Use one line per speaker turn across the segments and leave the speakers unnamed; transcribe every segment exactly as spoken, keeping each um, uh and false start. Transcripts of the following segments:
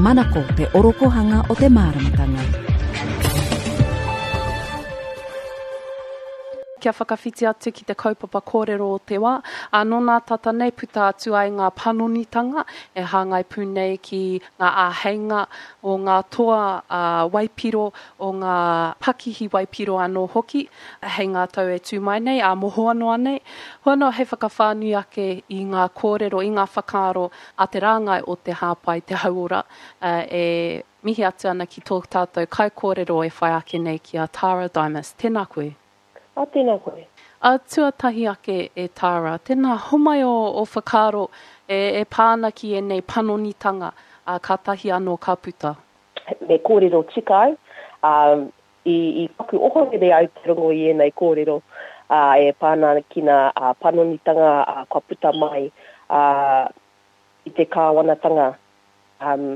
manako te orokohanga o te māramatanga.
Kia whakawhiti atu ki te kaupapa kōrero o te wā. A nona tata nei puta atu ai ngā panonitanga e hāngai pūnei ki ngā āheinga o ngā toa uh, waipiro o ngā pakihi waipiro anō hoki. Hei ngā tau e tū mai nei, a moho anō anei. Hono hei whakawhānui ake i ngā kōrero, i ngā whakaaro a te rāngai o te hāpai, te hauora, uh, e mihi atu ana ki tō tātou kai kōrero e whai ake nei ki a Tara Dimas. Tēnā koe.
A tēnā koe.
A tuatahi ake e Tara, tēnā homai o, o whakaaro e, e pāna ki e nei panonitanga a ka tahi anō ka puta.
Me kōrero tika au, um, i, i paku ohore au te rongo i e nei kōrero, uh, e pāna ki nā uh, panonitanga uh, ka puta mai uh, i te kāwanatanga um,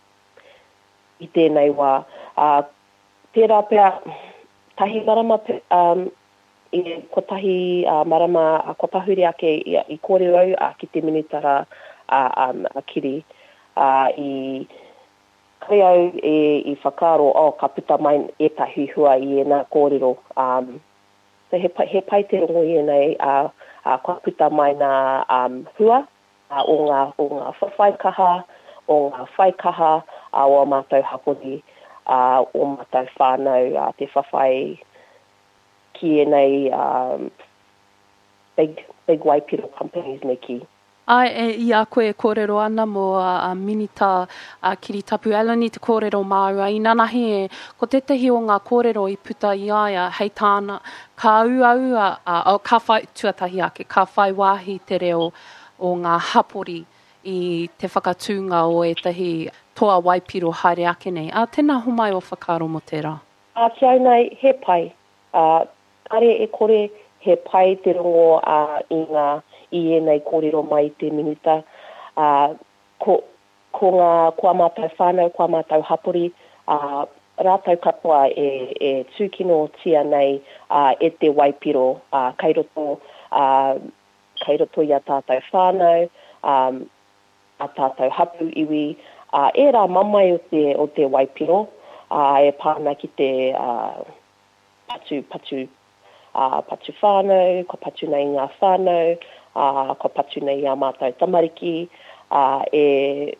i tēnei wā. Uh, tērā pēr, tahi marama um, i ko tahi uh, marama a ko pahuri ake i, i kōrero au a ki te minitara a, um, a kiri uh, i kare au e, i whakaaro o ka puta mai e tahi hua i e nā kōrero. Um, so he, he pai te rongo i e nei a, a ka puta mai nā um, hua a, o ngā, o ngā whawhaikaha, o ngā whaikaha a o mātou hapori. Uh, o mātou whānau a uh, te whawhai ki e nei um, big, big waipiro companies me ki.
Ai, e, i a koe kōrero ana mo a, a minita a Kiritapu Alani te kōrero māua. I nanahi e, ko tetahi o ngā kōrero i puta i aia, hei tāna, ka ua ua, a, ka whai, tuatahi ake, ka whai wāhi te reo o ngā hapori i te whakatūnga o e tahi toa waipiro haere ake nei. A tēnā homai o whakaaro mo tērā.
A ki au nei, he pai. Uh, kare e kore he pai te rongo uh, i ngā i e nei kōrero mai te minita. Uh, ko, ko ngā kua mātou whānau, kua mātou hapori, uh, rātau katoa e, e tūkino tia nei uh, e te waipiro. Uh, kei roto, uh, kei roto i a tātou whānau, um, a tātou hapu iwi, Uh, e rā mamai o te, o te waipiro, uh, e pāna ki te uh, patu, patu, uh, patu whānau, ko patu nei ngā whānau, uh, ko patu nei a mātou tamariki, uh, e,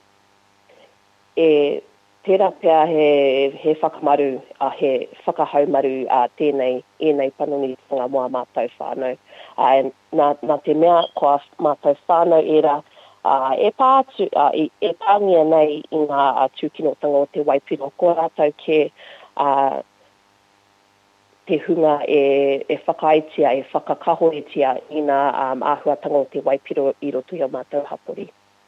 e tērā pēr he, he whakamaru, uh, he whakahaumaru uh, tēnei, e nei panonitanga mua mātou whānau. Uh, nā, nā te mea ko mātou whānau e rā, Uh, e pātu, uh, e, e pāngia nei i ngā uh, tūkinotanga o te waipiro. Ko rātou ke uh, te hunga e, e whakaitia, e whakakahoetia i ngā um, āhuatanga o te waipiro i roto i o mātou hapori.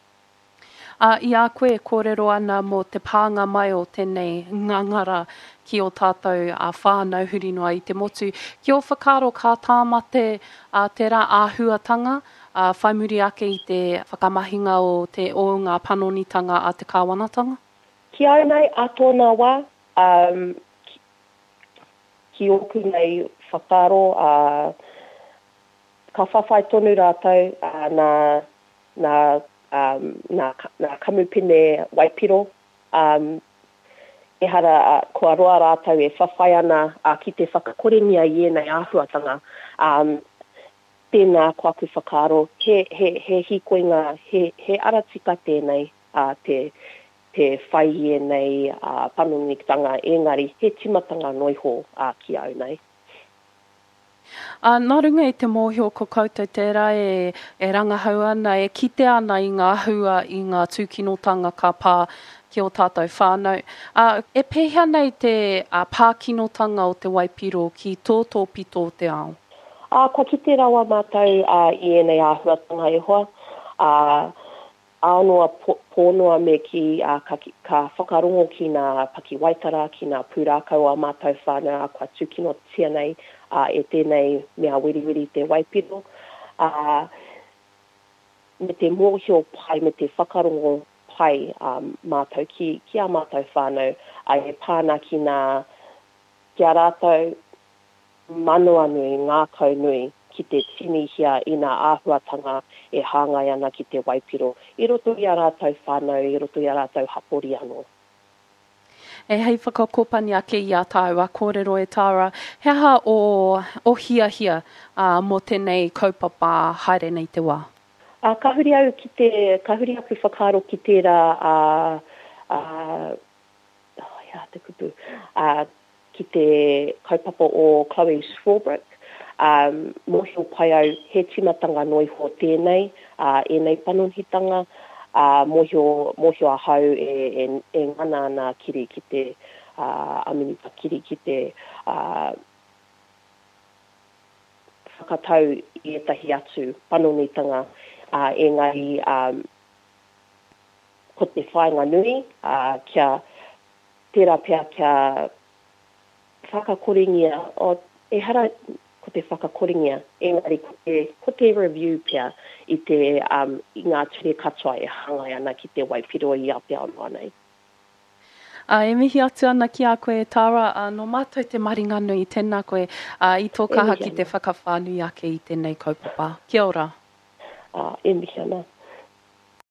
Uh, I a koe kōrero ana mo te pānga mai o tēnei ngangara ki o tātou a uh, whānau hurinoa i te motu. Ki o whakaaro kā tāmate uh, tērā āhuatanga, a uh, whaimuri ake i te whakamahinga o te o ngā panonitanga a te kāwanatanga?
Ki au nei a tōna wā, um, ki, ki oku nei whakaro, uh, ka whawhai tonu rātou uh, nā, nā, um, nā, nā kamupine waipiro. Um, e hara uh, kua roa rātou e whawhai ana uh, ki te whakakorengia i e nei āhuatanga. Um, tēnā kua ku whakaaro, he, he, he hikoinga, he, he aratika tēnei, uh, te, te whai e nei uh, panonitanga, engari, he timatanga noiho uh, ki au nei.
Uh, nā runga i te mōhio ko koutou tērā e, e rangahau ana, e kite ana i ngā hua i ngā tūkinotanga ka pā ki o tātou whānau. Uh, e pēhea nei te uh, pākinotanga o te waipiro ki tō tō pito o te ao?
Uh, kua ki te rawa mātou uh, i e nei āhuatanga e hoa. Uh, ānoa pōnoa me ki uh, ka, ka whakarongo ki ngā paki waitara, ki ngā pūrākau a mātou whānau a kua tūkino tia nei uh, e tēnei mea wiriwiri te waipiro. Uh, me te mōhio pai, me te whakarongo pai um, mātou ki, ki a mātou whānau a e pāna ki ngā kia rātou manua nui, ngākau nui ki te tinihia i ngā āhuatanga e hāngai ana ki te Waipiro. I roto i a rātou whānau, i roto i a rātou hapori anō.
E hei whakakopani ake i a tāu a kōrero e tāra, he aha o, o hia hia uh, mō tenei kaupapa haere nei te wā?
Uh, ka huri au ki te, ka huri aku whakaro ki tērā, uh, uh, oh, ia, te kupu, uh, ki te kaupapa o Chloe Swarbrick, um, mohio pai au he timatanga noi ho tēnei, uh, e nei panonhitanga, uh, mohio, mohio a hau e, e, e ngana ana kiri ki te, uh, aminita kiri ki te, uh, whakatau i etahi atu panonhitanga, uh, e ngai, um, ko te whainga nui, uh, kia tērā pia kia whakakoringia, o e hara ko te whakakoringia, engari ko te, ko te review pia i te um, i ngā ture katoa e hangai ana ki te Waipiro i Aotearoa nei.
Uh, e mihi atu ana ki a koe Tara, uh, no mātou te maringa nui tēnā koe uh, i tō kaha ki te whakawhānui ake i tēnei kaupapa. Kia ora.
Uh, e mihi ana.